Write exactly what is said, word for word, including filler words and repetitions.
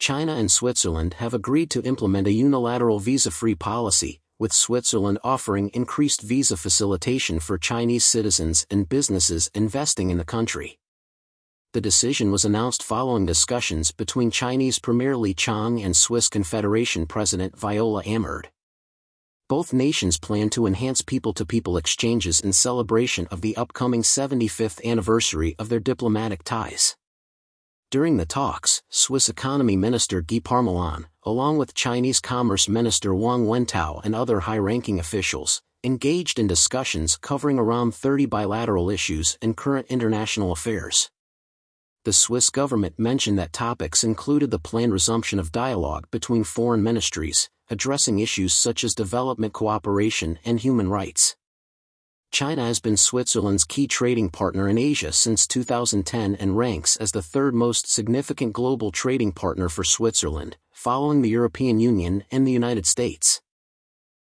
China and Switzerland have agreed to implement a unilateral visa-free policy, with Switzerland offering increased visa facilitation for Chinese citizens and businesses investing in the country. The decision was announced following discussions between Chinese Premier Li Qiang and Swiss Confederation President Viola Amherd. Both nations plan to enhance people-to-people exchanges in celebration of the upcoming seventy-fifth anniversary of their diplomatic ties. During the talks, Swiss Economy Minister Guy Parmelin, along with Chinese Commerce Minister Wang Wentao and other high-ranking officials, engaged in discussions covering around thirty bilateral issues and current international affairs. The Swiss government mentioned that topics included the planned resumption of dialogue between foreign ministries, addressing issues such as development cooperation and human rights. China has been Switzerland's key trading partner in Asia since two thousand ten and ranks as the third most significant global trading partner for Switzerland, following the European Union and the United States.